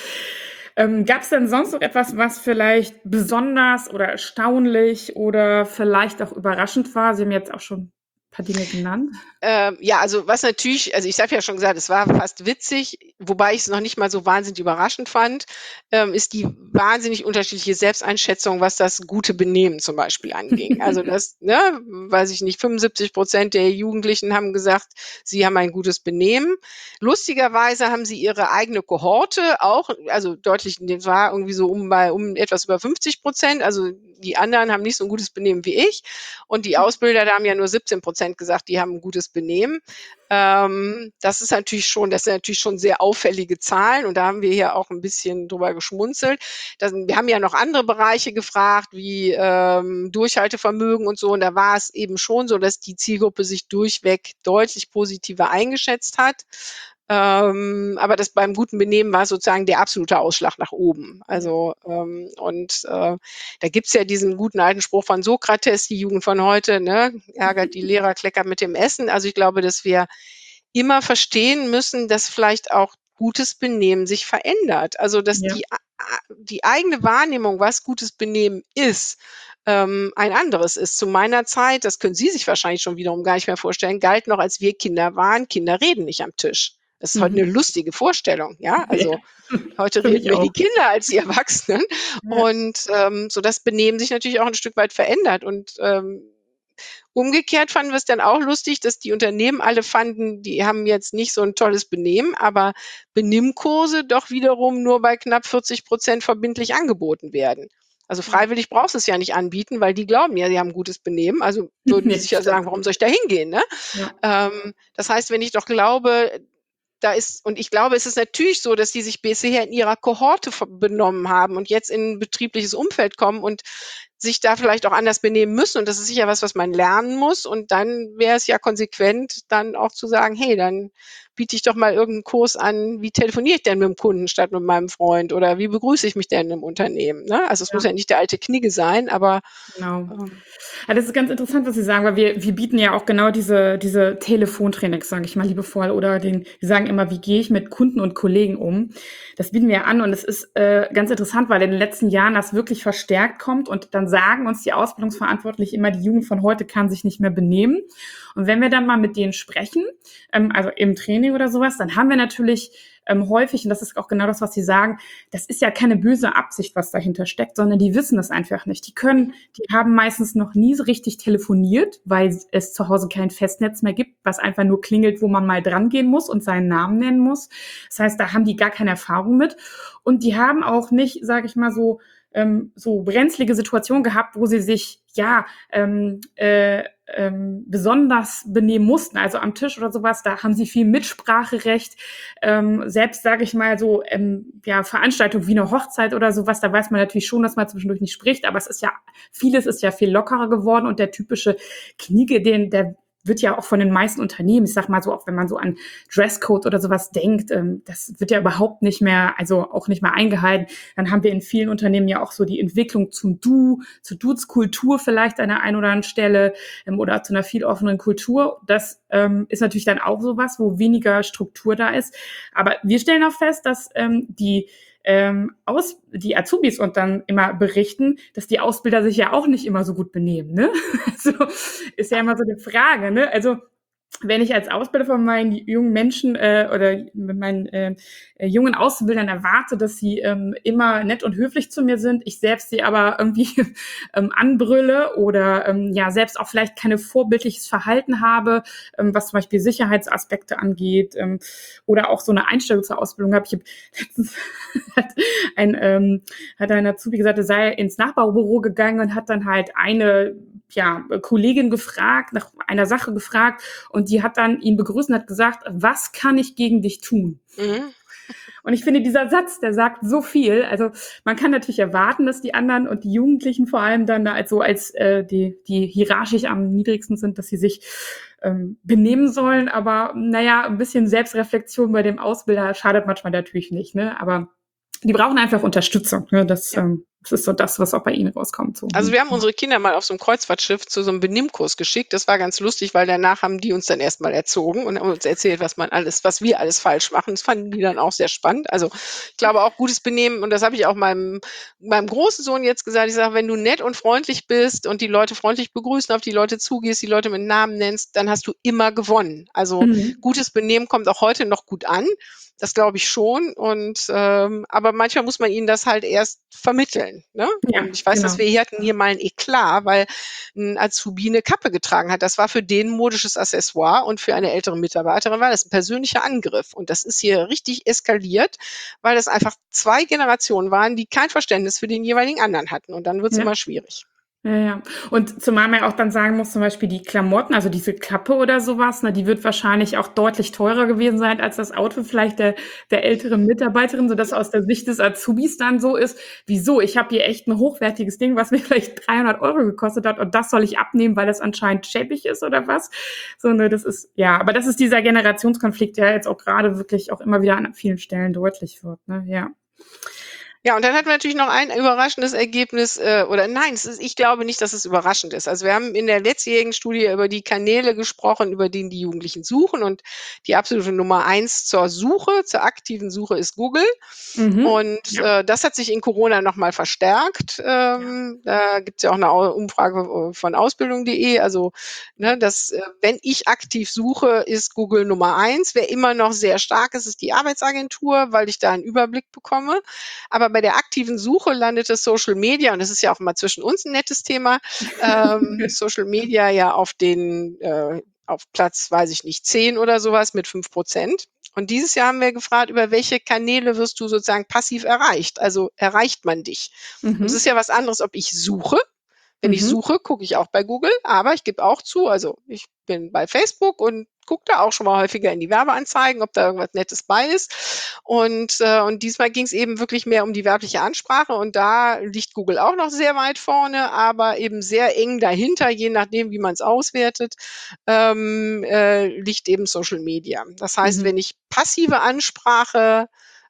Ähm, gab's denn sonst noch etwas, was vielleicht besonders oder erstaunlich oder vielleicht auch überraschend war? Sie haben jetzt auch schon paar Dinge genannt. Ähm, ja, also was natürlich also ich habe ja schon gesagt, es war fast witzig, wobei ich es noch nicht mal so wahnsinnig überraschend fand, ähm, ist die wahnsinnig unterschiedliche Selbsteinschätzung, was das gute Benehmen zum Beispiel anging. Also das, ne, weiß ich nicht, fünfundsiebzig Prozent der Jugendlichen haben gesagt, sie haben ein gutes Benehmen. Lustigerweise haben sie ihre eigene Kohorte auch, also deutlich, das war irgendwie so um bei um etwas über fünfzig Prozent. Also die anderen haben nicht so ein gutes Benehmen wie ich. Und die Ausbilder, da haben ja nur siebzehn Prozent gesagt, die haben ein gutes Benehmen. Ähm, das ist natürlich schon das sind natürlich schon sehr auffällige Zahlen und da haben wir hier auch ein bisschen drüber geschmunzelt. Das wir haben ja noch andere Bereiche gefragt, wie, ähm, Durchhaltevermögen und so und da war es eben schon so, dass die Zielgruppe sich durchweg deutlich positiver eingeschätzt hat. Ähm, aber das beim guten Benehmen war sozusagen der absolute Ausschlag nach oben. Ja. Also, ähm, und, äh, da gibt's ja diesen guten alten Spruch von Sokrates: „Die Jugend von heute, ne, ärgert die Lehrer, kleckert mit dem Essen.“ Also, ich glaube, dass wir immer verstehen müssen, dass vielleicht auch gutes Benehmen sich verändert. Also, dass Ja. die a a die eigene Wahrnehmung, was gutes Benehmen ist, ähm, ein anderes ist. Zu meiner Zeit, das können Sie sich wahrscheinlich schon wiederum gar nicht mehr vorstellen, galt noch, als wir Kinder waren, Kinder reden nicht am Tisch. Das ist heute 'ne Mhm. lustige Vorstellung, ja? Ja. Also, heute Für reden mich mehr auch. die Kinder als die Erwachsenen Ja. und, ähm, so das Benehmen sich natürlich auch 'n Stück weit verändert und, ähm, umgekehrt fanden wir's dann auch lustig, dass die Unternehmen alle fanden, die haben jetzt nicht so 'n tolles Benehmen, aber Benimmkurse doch wiederum nur bei knapp vierzig Prozent verbindlich angeboten werden. Also, Ja. freiwillig brauchst du's ja nicht anbieten, weil die glauben ja, die haben 'n gutes Benehmen, also würden die Ne, sich ja stimmt. sagen: „Warum soll ich da hingehen“, ne? Ja. Ähm, das heißt, wenn ich doch glaube, da ist und ich glaube, es ist natürlich so, dass die sich bisher in ihrer Kohorte ver benommen haben und jetzt in 'n betriebliches Umfeld kommen und sich da vielleicht auch anders benehmen müssen und das ist sicher was, was man lernen muss und dann wäre es ja konsequent, dann auch zu sagen: „Hey, dann biete ich doch mal irgend 'n Kurs an, wie telefoniere ich denn mit 'm Kunden statt mit meinem Freund oder wie begrüße ich mich denn im Unternehmen“, ne? Also, es muss Ja. ja nicht der alte Knigge sein, aber, Genau. ähm Ja, das ist ganz interessant, was Sie sagen, weil wir wir bieten ja auch genau diese diese Telefontrainings, sage ich mal liebevoll, oder den wir sagen immer: „Wie gehe ich mit Kunden und Kollegen um?“ Das bieten wir an und es ist, äh, ganz interessant, weil in den letzten Jahren das wirklich verstärkt kommt und dann sagen uns die Ausbildungsverantwortlichen immer, die Jugend von heute kann sich nicht mehr benehmen. Und wenn wir dann mal mit denen sprechen, ähm, also im Training oder so was, dann haben wir natürlich, ähm, häufig, und das ist auch genau das, was Sie sagen, das ist ja keine böse Absicht, was dahinter steckt, sondern die wissen das einfach nicht. Die können die haben meistens noch nie so richtig telefoniert, weil es zu Hause kein Festnetz mehr gibt, was einfach nur klingelt, wo man mal drangehen muss und seinen Namen nennen muss. Das heißt, da haben die gar keine Erfahrung mit. Und die haben auch nicht, sage ich mal so, ähm, so brenzlige Situationen gehabt, wo sie sich, ja, ähm, äh, ähm, besonders benehmen mussten. Also am Tisch oder sowas, da haben sie viel Mitspracherecht. Ähm, selbst, sage ich mal, so ähm, ja, Veranstaltungen wie eine Hochzeit oder sowas, da weiß man natürlich schon, dass man zwischendurch nicht spricht, aber es ist ja, vieles ist ja viel lockerer geworden und der typische Knigge, den, der wird ja auch von den meisten Unternehmen, ich sag mal so, auch wenn man so an Dresscode oder sowas denkt, ähm, das wird ja überhaupt nicht mehr, also auch nicht mehr eingehalten. Dann haben wir in vielen Unternehmen ja auch so die Entwicklung zum Du, zur Dudes-Kultur vielleicht an der einen oder anderen Stelle ähm, oder zu einer viel offeneren Kultur. Das ähm, ist natürlich dann auch sowas, wo weniger Struktur da ist. Aber wir stellen auch fest, dass ähm, die ähm, aus, die Azubis und dann immer berichten, dass die Ausbilder sich ja auch nicht immer so gut benehmen, ne? Also, ist ja immer so eine Frage, ne? Also, wenn ich als Ausbilder von meinen jungen Menschen äh, oder mit meinen äh, äh, jungen Auszubildern erwarte, dass sie ähm, immer nett und höflich zu mir sind, ich selbst sie aber irgendwie ähm, anbrülle oder ähm, ja selbst auch vielleicht keine vorbildliches Verhalten habe, ähm, was zum Beispiel Sicherheitsaspekte angeht ähm, oder auch so eine Einstellung zur Ausbildung habe. Ich habe letztens hat ein ähm, hat ein Azubi gesagt, er sei ins Nachbarbüro gegangen und hat dann halt eine ja, Kollegin gefragt, nach einer Sache gefragt und die hat dann ihn begrüßt und hat gesagt, was kann ich gegen dich tun? mhm. Und ich finde, dieser Satz, der sagt so viel. Also man kann natürlich erwarten, dass die anderen und die Jugendlichen vor allem dann da als so als äh, die, die hierarchisch am niedrigsten sind, dass sie sich ähm, benehmen sollen. Aber naja, ein bisschen Selbstreflexion bei dem Ausbilder schadet manchmal natürlich nicht. Ne? Aber die brauchen einfach Unterstützung. Ne? Das, Ja. ähm, das ist so das, was auch bei ihnen rauskommt. So. Also wir haben unsere Kinder mal auf so einem Kreuzfahrtschiff zu so einem Benimmkurs geschickt. Das war ganz lustig, weil danach haben die uns dann erstmal erzogen und haben uns erzählt, was man alles, was wir alles falsch machen. Das fanden die dann auch sehr spannend. Also ich glaube auch gutes Benehmen, und das habe ich auch meinem, meinem großen Sohn jetzt gesagt. Ich sage, wenn du nett und freundlich bist und die Leute freundlich begrüßen, auf die Leute zugehst, die Leute mit Namen nennst, dann hast du immer gewonnen. Also Mhm. gutes Benehmen kommt auch heute noch gut an. Das glaube ich schon. Und ähm, aber manchmal muss man ihnen das halt erst vermitteln. Ne? Ja, Und ich weiß, dass genau. wir hier hatten hier mal ein Eklat, weil ein Azubi eine Kappe getragen hat. Das war für den ein modisches Accessoire und für eine ältere Mitarbeiterin war das ein persönlicher Angriff. Und das ist hier richtig eskaliert, weil das einfach zwei Generationen waren, die kein Verständnis für den jeweiligen anderen hatten. Und dann wird es Ja. immer schwierig. Ja, ja. Und zumal man ja auch dann sagen muss, zum Beispiel die Klamotten, also diese Kappe oder sowas, ne, die wird wahrscheinlich auch deutlich teurer gewesen sein als das Outfit vielleicht der, der älteren Mitarbeiterin, sodass aus der Sicht des Azubis dann so ist, wieso, ich habe hier echt ein hochwertiges Ding, was mir vielleicht dreihundert Euro gekostet hat und das soll ich abnehmen, weil das anscheinend schäbig ist oder was. So, ne, das ist, ja, aber das ist dieser Generationskonflikt, der jetzt auch gerade wirklich auch immer wieder an vielen Stellen deutlich wird, ne, ja. Ja, und dann hatten wir natürlich noch ein überraschendes Ergebnis, äh, oder nein, es ist, ich glaube nicht, dass es überraschend ist. Also wir haben in der letztjährigen Studie über die Kanäle gesprochen, über die die Jugendlichen suchen, und die absolute Nummer eins zur Suche, zur aktiven Suche ist Google. Mhm. Und Ja. äh, das hat sich in Corona nochmal verstärkt. Ja. Ähm, da gibt's ja auch eine Au- Umfrage äh, von Ausbildung punkt de. Also, ne, das, äh, wenn ich aktiv suche, ist Google Nummer eins. Wer immer noch sehr stark ist, ist die Arbeitsagentur, weil ich da einen Überblick bekomme. Aber bei der aktiven Suche landete Social Media, und das ist ja auch mal zwischen uns ein nettes Thema, ähm, Social Media ja auf den äh, auf Platz, weiß ich nicht, zehn oder sowas mit fünf Prozent. Und dieses Jahr haben wir gefragt, über welche Kanäle wirst du sozusagen passiv erreicht? Also erreicht man dich? Und es ist Mhm. ja was anderes, ob ich suche. Wenn ich Mhm. suche, gucke ich auch bei Google, aber ich gebe auch zu, also ich bin bei Facebook und gucke da auch schon mal häufiger in die Werbeanzeigen, ob da irgendwas Nettes bei ist. Und, äh, und diesmal ging es eben wirklich mehr um die werbliche Ansprache, und da liegt Google auch noch sehr weit vorne, aber eben sehr eng dahinter, je nachdem, wie man es auswertet, ähm, äh, liegt eben Social Media. Das heißt, Mhm. wenn ich passive Ansprache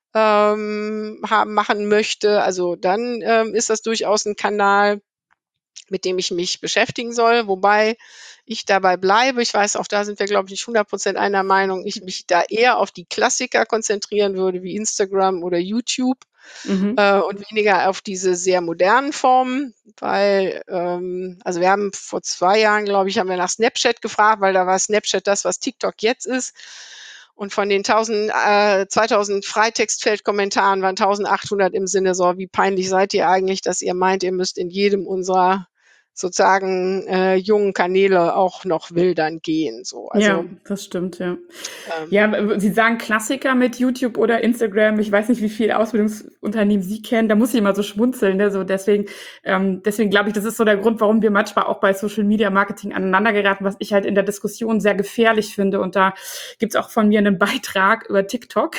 ähm, haben, machen möchte, also dann ähm, ist das durchaus ein Kanal, mit dem ich mich beschäftigen soll, wobei ich dabei bleibe. Ich weiß, auch da sind wir, glaube ich, nicht hundert Prozent einer Meinung. Ich mich da eher auf die Klassiker konzentrieren würde, wie Instagram oder YouTube, Mhm. äh, und weniger auf diese sehr modernen Formen, weil, ähm also, wir haben vor zwei Jahren, glaube ich, haben wir nach Snapchat gefragt, weil da war Snapchat das, was TikTok jetzt ist. Und von den tausend, äh, zweitausend Freitextfeldkommentaren waren eintausendachthundert im Sinne so: „Wie peinlich seid ihr eigentlich, dass ihr meint, ihr müsst in jedem unserer sozusagen, äh, jungen Kanäle auch noch wildern gehen", so. Ja, Also, das stimmt, ja. ähm Ja, w Sie sagen Klassiker mit YouTube oder Instagram. Ich weiß nicht, wie viele Ausbildungsunternehmen Sie kennen. Da muss ich immer so schmunzeln, ne? So deswegen ähm, deswegen glaube ich, das ist so der Grund, warum wir manchmal auch bei Social Media Marketing aneinander geraten, was ich halt in der Diskussion sehr gefährlich finde. Und da gibt's auch von mir einen Beitrag über TikTok,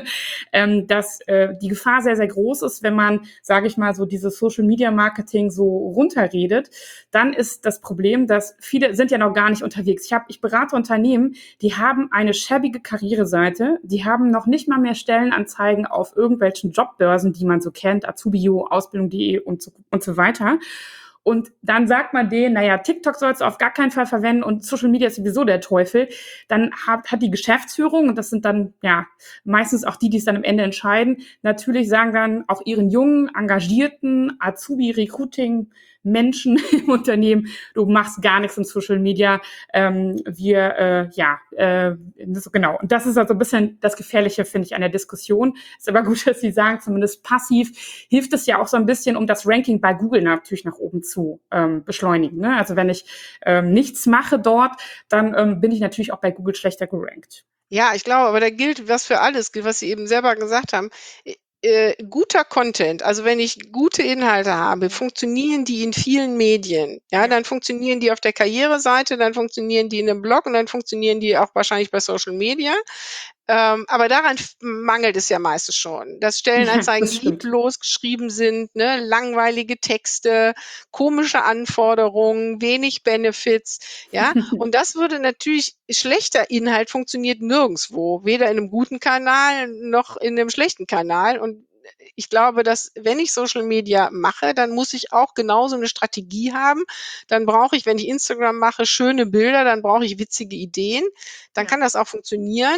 ähm, dass äh, die Gefahr sehr, sehr groß ist, wenn man, sage ich mal, so dieses Social Media Marketing so runterredet. Dann ist das Problem, dass viele sind ja noch gar nicht unterwegs. Ich habe, ich berate Unternehmen, die haben eine schäbige Karriereseite, die haben noch nicht mal mehr Stellenanzeigen auf irgendwelchen Jobbörsen, die man so kennt, Azubio, Ausbildung punkt de und so, und so weiter. Und dann sagt man denen, naja, TikTok sollst du auf gar keinen Fall verwenden und Social Media ist sowieso der Teufel. Dann hat, hat die Geschäftsführung, und das sind dann ja meistens auch die, die es dann am Ende entscheiden, natürlich sagen dann auch ihren jungen, engagierten Azubi-Recruiting Menschen im Unternehmen, du machst gar nichts in Social Media. Ähm, wir, äh, ja, äh, das, genau. Und das ist also ein bisschen das Gefährliche, finde ich, an der Diskussion. Ist aber gut, dass Sie sagen, zumindest passiv hilft es ja auch so ein bisschen, um das Ranking bei Google natürlich nach oben zu ähm, beschleunigen. Ne? Also wenn ich ähm, nichts mache dort, dann ähm, bin ich natürlich auch bei Google schlechter gerankt. Ja, ich glaube, aber da gilt was für alles, gilt, was Sie eben selber gesagt haben. Äh, äh, guter Content, also wenn ich gute Inhalte habe, funktionieren die in vielen Medien. Ja, Ja. dann funktionieren die auf der Karriereseite, dann funktionieren die in 'nem Blog und dann funktionieren die auch wahrscheinlich bei Social Media. Ähm, aber daran f mangelt es ja meistens schon, dass Ja, Stellenanzeigen das stimmt. lieblos geschrieben sind, ne, langweilige Texte, komische Anforderungen, wenig Benefits, ja? Und das würde natürlich schlechter Inhalt funktioniert nirgendswo, weder in 'nem guten Kanal noch in 'nem schlechten Kanal. Und ich glaube, dass wenn ich Social Media mache, dann muss ich auch genauso 'ne Strategie haben. Dann brauche ich, wenn ich Instagram mache, schöne Bilder, dann brauche ich witzige Ideen. Dann Ja, kann das auch funktionieren.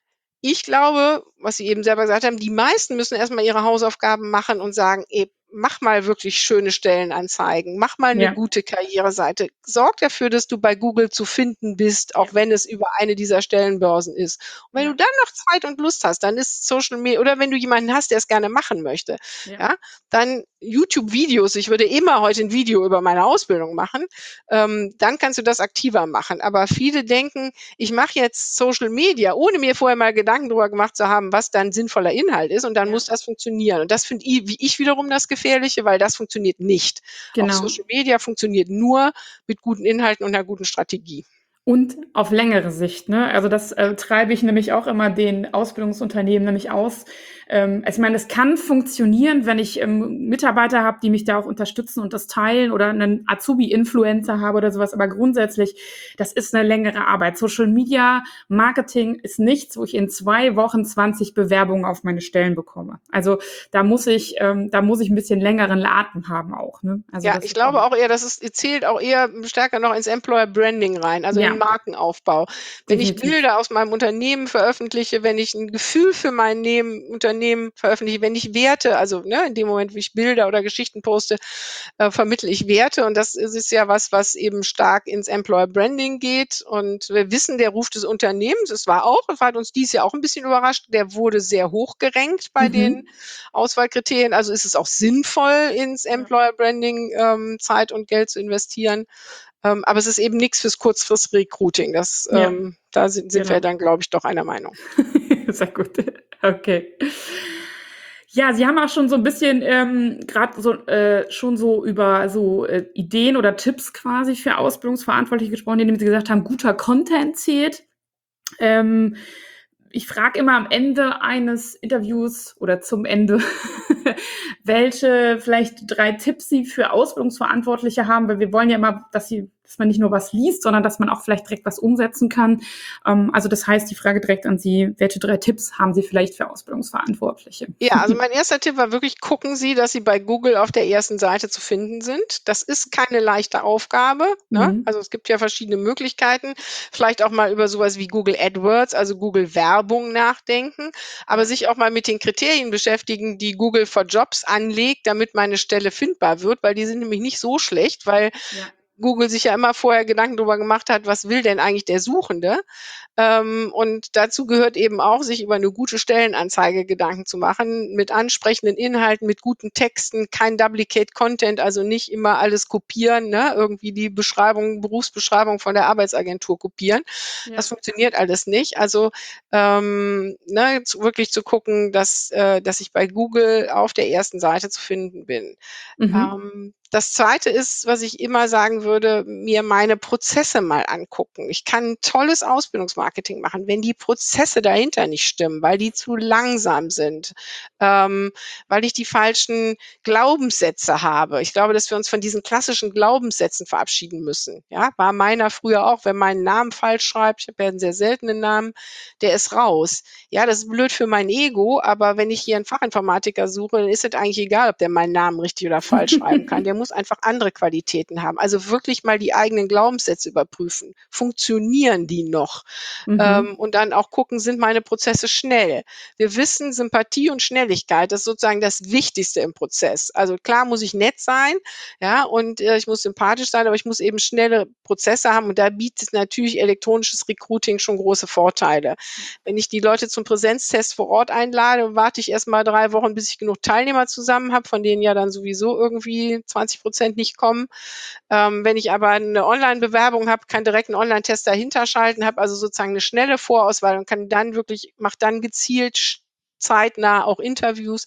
Ich glaube, was Sie eben selber gesagt haben, die meisten müssen erst mal ihre Hausaufgaben machen und sagen: „Ey, mach mal wirklich schöne Stellenanzeigen, mach mal 'ne ja, gute Karriereseite. Sorg dafür, dass du bei Google zu finden bist, ja, auch wenn es über eine dieser Stellenbörsen ist.“ Und wenn du ja, dann noch Zeit und Lust hast, dann ist Social Me oder wenn du jemanden hast, der es gerne machen möchte, ja, ja, dann YouTube-Videos. Ich würde immer heute 'n Video über meine Ausbildung machen, ähm, dann kannst du das aktiver machen. Aber viele denken, ich mache jetzt Social Media, ohne mir vorher mal Gedanken drüber gemacht zu haben, was dann sinnvoller Inhalt ist und dann ja, muss das funktionieren. Und das finde i wie ich wiederum das Gefährliche, weil das funktioniert nicht. Auch genau. Social Media funktioniert nur mit guten Inhalten und 'ner guten Strategie. Und auf längere Sicht, ne? Also, das, äh, treibe ich nämlich auch immer den Ausbildungsunternehmen nämlich aus. Ähm, also, ich meine, es kann funktionieren, wenn ich, ähm, Mitarbeiter habe, die mich da auch unterstützen und das teilen oder 'nen Azubi-Influencer habe oder so was, aber grundsätzlich, das ist 'ne längere Arbeit. Social Media Marketing ist nichts, wo ich in zwei Wochen zwanzig Bewerbungen auf meine Stellen bekomme. Also, da muss ich ähm, da muss ich 'n bisschen längeren Atem haben auch, ne? Also, Ja, das ich ist auch glaube auch eher, dass es zählt auch eher stärker noch ins Employer Branding rein, also in ja, Markenaufbau. Wenn ich definitiv. Bilder aus meinem Unternehmen veröffentliche, wenn ich 'n Gefühl für mein Nehmen Unternehmen veröffentliche, wenn ich Werte also, ne, in dem Moment, wo ich Bilder oder Geschichten poste, äh, vermittle ich Werte und das ist ist ja was, was eben stark ins Employer Branding geht. Und wir wissen, der Ruf des Unternehmens es war auch es hat uns dieses Jahr auch 'n bisschen überrascht, der wurde sehr hoch gerankt bei den Mhm. Auswahlkriterien. Also, ist es auch sinnvoll, ins Ja, Employer Branding, ähm, Zeit und Geld zu investieren. Ähm, aber es ist eben nix fürs Kurzfrist-Recruiting. Das, ja, ähm da sind sind wir genau. dann, glaube ich, doch einer Meinung. Sehr gut. Okay. Ja, Sie haben auch schon so 'n bisschen, ähm, grad so äh, schon so über so, äh, Ideen oder Tipps quasi für Ausbildungsverantwortliche gesprochen, indem Sie gesagt haben, guter Content zählt. Ähm, ich frage immer am Ende eines Interviews oder zum Ende, welche vielleicht drei Tipps Sie für Ausbildungsverantwortliche haben, weil wir wollen ja immer, dass sie dass man nicht nur was liest, sondern dass man auch vielleicht direkt was umsetzen kann. Ähm, also, das heißt, die Frage direkt an Sie: Welche drei Tipps haben Sie vielleicht für Ausbildungsverantwortliche? Ja, also mein erster Tipp war wirklich, gucken Sie, dass Sie bei Google auf der ersten Seite zu finden sind. Das ist keine leichte Aufgabe, ne? Mhm. Also, es gibt ja verschiedene Möglichkeiten. Vielleicht auch mal über so was wie Google AdWords, also Google Werbung nachdenken, aber Ja, sich auch mal mit den Kriterien beschäftigen, die Google for Jobs anlegt, damit meine Stelle findbar wird, weil die sind nämlich nicht so schlecht, weil ja, Google sich ja immer vorher Gedanken drüber gemacht hat, was will denn eigentlich der Suchende? Ähm, und dazu gehört eben auch, sich über 'ne gute Stellenanzeige Gedanken zu machen, mit ansprechenden Inhalten, mit guten Texten, kein Duplicate Content, also nicht immer alles kopieren, ne? Irgendwie die Beschreibung Berufsbeschreibung von der Arbeitsagentur kopieren. Das ja. funktioniert alles nicht. Also, ähm, ne, zu wirklich zu gucken, dass äh, dass ich bei Google auf der ersten Seite zu finden bin. Mhm. Ähm, das Zweite ist, was ich immer sagen würde, mir meine Prozesse mal angucken. Ich kann tolles Ausbildungsmarketing machen, wenn die Prozesse dahinter nicht stimmen, weil die zu langsam sind, ähm, weil ich die falschen Glaubenssätze habe. Ich glaube, dass wir uns von diesen klassischen Glaubenssätzen verabschieden müssen, ja? War meiner früher auch, wer meinen Namen falsch schreibt, ich habe ja 'n sehr seltenen Namen, der ist raus. Ja, das ist blöd für mein Ego, aber wenn ich hier 'n Fachinformatiker suche, dann ist es eigentlich egal, ob der meinen Namen richtig oder falsch schreiben kann. Der muss einfach andere Qualitäten haben. Also wirklich mal die eigenen Glaubenssätze überprüfen. Funktionieren die noch? Mhm. Ähm, und dann auch gucken, sind meine Prozesse schnell? Wir wissen, Sympathie und Schnelligkeit, das ist sozusagen das Wichtigste im Prozess. Also klar muss ich nett sein, ja, und, äh, ich muss sympathisch sein, aber ich muss eben schnelle Prozesse haben und da bietet natürlich elektronisches Recruiting schon große Vorteile. Wenn ich die Leute zum Präsenztest vor Ort einlade, warte ich erst mal drei Wochen, bis ich genug Teilnehmer zusammen habe, von denen ja dann sowieso irgendwie zwanzig Prozent nicht kommen. Ähm, wenn ich aber 'ne Onlinebewerbung habe, kann direkt 'n Onlinetest dahinter schalten, habe also sozusagen 'ne schnelle Vorauswahl und kann dann wirklich mache dann gezielt sch zeitnah auch Interviews,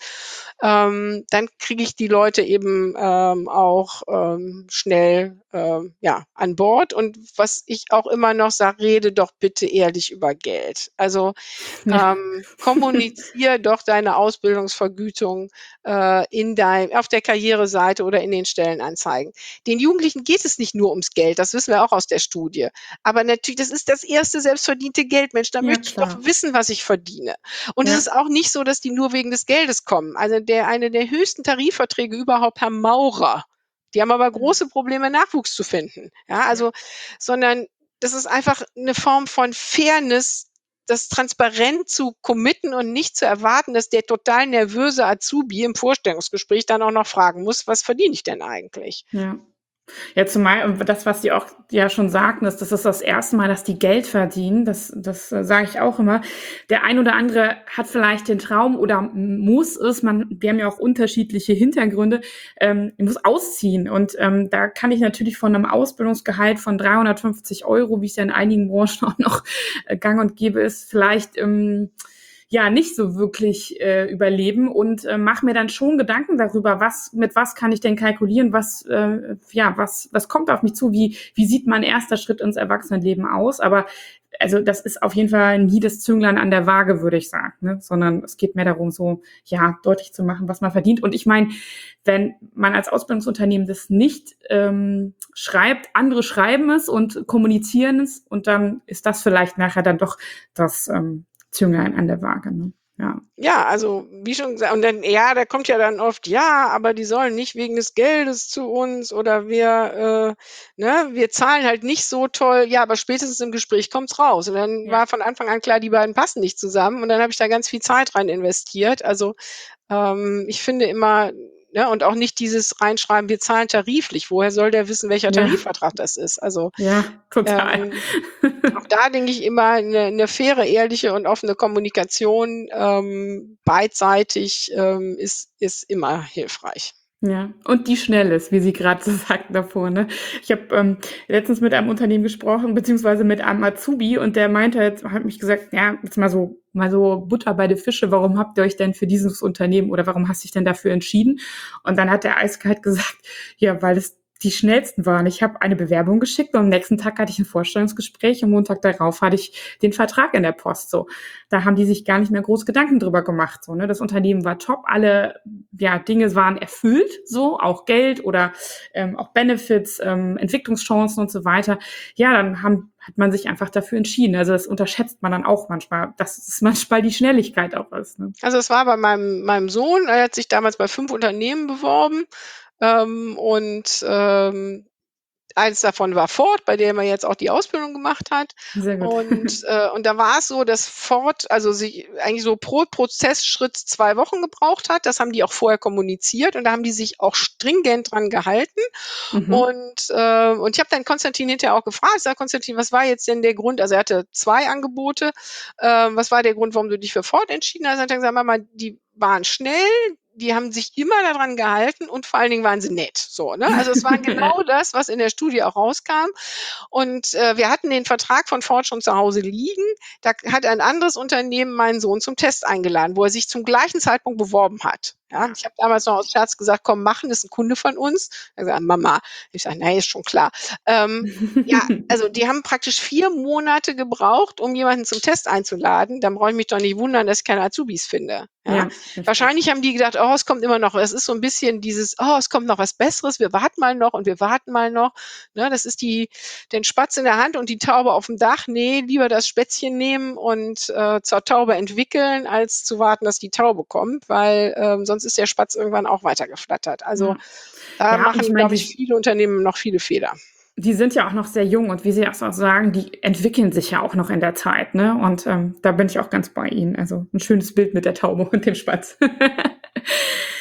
ähm, dann kriege ich die Leute eben, ähm, auch, ähm, schnell, ähm, ja, an Bord. Und was ich auch immer noch sage: „Rede doch bitte ehrlich über Geld.“ Also, Ja. ähm, kommuniziere doch deine Ausbildungsvergütung, äh, in dein auf der Karriereseite oder in den Stellenanzeigen. Den Jugendlichen geht es nicht nur ums Geld, das wissen wir auch aus der Studie. Aber natürlich, das ist das erste selbstverdiente Geld. Mensch, da Ja, möchte ich doch klar. wissen, was ich verdiene. Und es ist Ja. auch nicht so, dass die nur wegen des Geldes kommen. Also, der eine der höchsten Tarifverträge überhaupt, Herr Maurer. Die haben aber Mhm. große Probleme, Nachwuchs zu finden. Ja, Ja. also, sondern das ist einfach 'ne Form von Fairness, das transparent zu committen und nicht zu erwarten, dass der total nervöse Azubi im Vorstellungsgespräch dann auch noch fragen muss: „Was verdiene ich denn eigentlich?“ Ja. Ja, zumal und das, was Sie auch ja schon sagten, ist, das ist das erste Mal, dass die Geld verdienen. Das das, äh, sage ich auch immer. Der ein oder andere hat vielleicht den Traum oder m muss es, man wir haben ja auch unterschiedliche Hintergründe, ähm, muss ausziehen. Und, ähm, da kann ich natürlich von 'nem Ausbildungsgehalt von dreihundertfünfzig Euro, wie es ja in einigen Branchen auch noch, äh, gang und gäbe ist, vielleicht, ähm, ja, nicht so wirklich, äh, überleben und, äh, mache mir dann schon Gedanken darüber, was mit was kann ich denn kalkulieren, was, äh, ja, was was kommt auf mich zu, wie wie sieht mein erster Schritt ins Erwachsenenleben aus? Aber also, das ist auf jeden Fall nie das Zünglein an der Waage, würde ich sagen, ne? Sondern es geht mehr darum, so, ja, deutlich zu machen, was man verdient. Und ich meine, wenn man als Ausbildungsunternehmen das nicht, ähm, schreibt, andere schreiben es und kommunizieren es und dann ist das vielleicht nachher dann doch das, ähm, Zünglein an der Waage, ne? Ja. Ja, also, wie schon gesagt und dann ja, da kommt ja dann oft: „Ja, aber die sollen nicht wegen des Geldes zu uns oder wir, äh ne, wir zahlen halt nicht so toll.“ Ja, aber spätestens im Gespräch kommt's raus. Und dann Ja. war von Anfang an klar, die beiden passen nicht zusammen und dann habe ich da ganz viel Zeit rein investiert. Also, ähm, ich finde immer ne, und auch nicht dieses Reinschreiben: „Wir zahlen tariflich.“ Woher soll der wissen, welcher Ja. Tarifvertrag das ist? Also, Ja, total. ähm, auch da denke ich immer, 'ne 'ne faire, ehrliche und offene Kommunikation, ähm, beidseitig, ähm, ist ist immer hilfreich. Ja, und die schnell ist, wie Sie grad so sagten davor, ne? Ich habe, ähm, letztens mit einem Unternehmen gesprochen, beziehungsweise mit einem Azubi und der meinte jetzt hat mich gesagt: „Ja, jetzt mal so mal so Butter bei die Fische, warum habt ihr euch denn für dieses Unternehmen oder warum hast dich denn dafür entschieden?“ Und dann hat er eiskalt gesagt: „Ja, weil es die schnellsten waren. Ich habe eine Bewerbung geschickt und am nächsten Tag hatte ich 'n Vorstellungsgespräch und Montag darauf hatte ich den Vertrag in der Post“, so. Da haben die sich gar nicht mehr groß Gedanken drüber gemacht, so, ne? Das Unternehmen war top, alle, ja, Dinge waren erfüllt, so, auch Geld oder, ähm, auch Benefits, ähm, Entwicklungschancen und so weiter. Ja, dann haben hat man sich einfach dafür entschieden. Also, das unterschätzt man dann auch manchmal, dass es manchmal die Schnelligkeit auch ist, ne? Also, es war bei meinem meinem Sohn, er hat sich damals bei fünf Unternehmen beworben, ähm, und, ähm, eins davon war Ford, bei dem er jetzt auch die Ausbildung gemacht hat. Sehr gut. Und, äh und da war es so, dass Ford, also, sich eigentlich so pro Prozessschritt zwei Wochen gebraucht hat. Das haben die auch vorher kommuniziert und da haben die sich auch stringent dran gehalten. Mhm. Und, äh und ich habe dann Konstantin hinterher auch gefragt. Ich sage: „Konstantin, was war jetzt denn der Grund?“ Also, er hatte zwei Angebote. Ähm, „Was war der Grund, warum du dich für Ford entschieden hast?“ Hat er gesagt: „Mama, die waren schnell, die haben sich immer da dran gehalten und vor allen Dingen waren sie nett.“ So, ne? Also, es war Ja. genau das, was in der Studie auch rauskam. Und, äh, wir hatten den Vertrag von Ford schon zu Hause liegen. Da hat ein anderes Unternehmen meinen Sohn zum Test eingeladen, wo er sich zum gleichen Zeitpunkt beworben hat. Ja, Ja. ich habe damals noch aus Scherz gesagt: „Komm, machen, ist 'n Kunde von uns.“ Er hat gesagt: „Mama.“ Ich sage: „Ne, ist schon klar.“ Ähm, ja, also, die haben praktisch vier Monate gebraucht, um jemanden zum Test einzuladen. Dann brauche ich mich doch nicht wundern, dass ich keine Azubis finde, ja? Ja, richtig. Wahrscheinlich haben die gedacht: „Oh, es kommt immer noch“, es ist so 'n bisschen dieses: „Oh, es kommt noch was Besseres, wir warten mal noch und wir warten mal noch“, ne? Das ist die den Spatz in der Hand und die Taube aufm Dach. Ne, lieber das Spätzchen nehmen und, äh, zur Taube entwickeln, als zu warten, dass die Taube kommt, weil, ähm, sonst ist der Spatz irgendwann auch weitergeflattert. Also, Ja. da Ja, und ich machen, meine, glaube ich, die viele Unternehmen noch viele Fehler. die sind ja auch noch sehr jung und wie Sie auch so sagen, die entwickeln sich ja auch noch in der Zeit, ne? Und, ähm, da bin ich auch ganz bei Ihnen. Also, 'n schönes Bild mit der Taube und dem Spatz.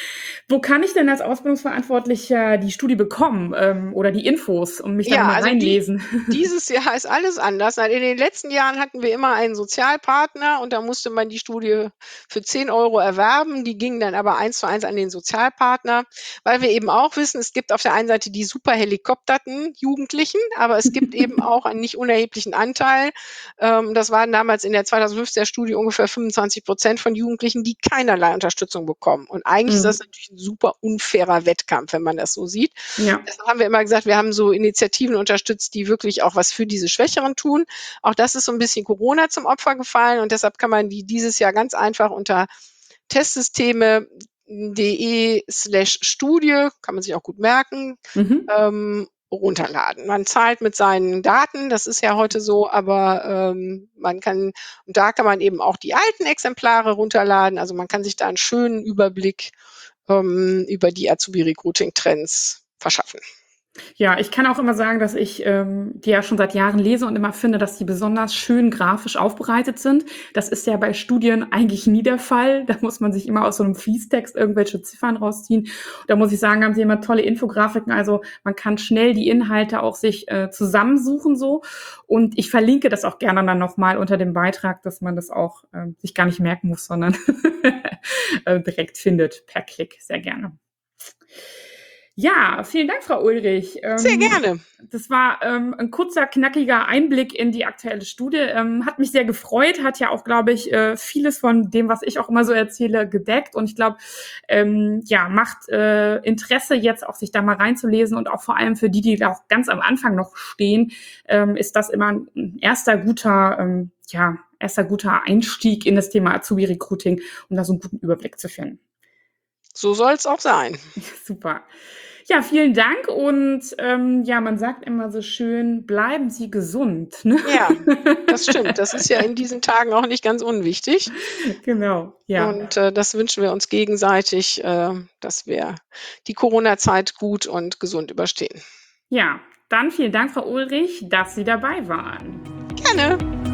Wo kann ich denn als Ausbildungsverantwortlicher die Studie bekommen, ähm, oder die Infos und mich da noch Ja, mal also die reinlesen? dieses Jahr ist alles anders. Nein, in den letzten Jahren hatten wir immer einen Sozialpartner und da musste man die Studie für zehn Euro erwerben. Die ging dann aber eins zu eins an den Sozialpartner, weil wir eben auch wissen, es gibt auf der einen Seite die super helikopterten Jugendlichen, aber es gibt eben auch einen nicht unerheblichen Anteil. Ähm, das waren damals in der zweitausendfünfzehner Studie ungefähr fünfundzwanzig Prozent von Jugendlichen, die keinerlei Unterstützung bekommen. Und eigentlich ist das Mhm. natürlich 'n super unfairer Wettkampf, wenn man das so sieht. Ja. Deshalb haben wir immer gesagt, wir haben so Initiativen unterstützt, die wirklich auch was für diese Schwächeren tun. Auch das ist so 'n bisschen Corona zum Opfer gefallen und deshalb kann man die dieses Jahr ganz einfach unter testsysteme.de slash Studie, kann man sich auch gut merken, Mhm. ähm, runterladen. Man zahlt mit seinen Daten, das ist ja heute so, aber, ähm, man kann und da kann man eben auch die alten Exemplare runterladen. Also, man kann sich da 'n schönen Überblick, ähm, über die Azubi-Recruiting-Trends verschaffen. Ja, ich kann auch immer sagen, dass ich, ähm, die ja schon seit Jahren lese und immer finde, dass die besonders schön grafisch aufbereitet sind. Das ist ja bei Studien eigentlich nie der Fall. Da muss man sich immer aus so 'nem Fließtext irgendwelche Ziffern rausziehen. Da muss ich sagen, haben sie immer tolle Infografiken. Also, man kann schnell die Inhalte auch sich, äh, zusammensuchen so. Und ich verlinke das auch gerne dann noch mal unter dem Beitrag, dass man das auch, ähm, sich gar nicht merken muss, sondern, äh, direkt findet per Klick, sehr gerne. Ja, vielen Dank, Frau Ulrich. Sehr Ähm, gerne. das war, ähm, 'n kurzer, knackiger Einblick in die aktuelle Studie. Ähm, hat mich sehr gefreut, hat ja auch, glaube ich, äh, vieles von dem, was ich auch immer so erzähle, gedeckt. Und ich glaube, ähm, ja, macht, äh, Interesse jetzt auch, sich da mal reinzulesen und auch vor allem für die, die da auch ganz am Anfang noch stehen, ähm, ist das immer 'n erster guter, ähm, ja, erster guter Einstieg in das Thema Azubi-Recruiting, um da so 'n guten Überblick zu finden. So soll's auch sein. Super. Ja, vielen Dank und, ähm, ja, man sagt immer so schön: „Bleiben Sie gesund“, ne? Ja, das stimmt. Das ist ja in diesen Tagen auch nicht ganz unwichtig. Genau, ja. Und, äh, das wünschen wir uns gegenseitig, äh, dass wir die Corona-Zeit gut und gesund überstehen. Ja, dann vielen Dank, Frau Ulrich, dass Sie dabei waren. Gerne.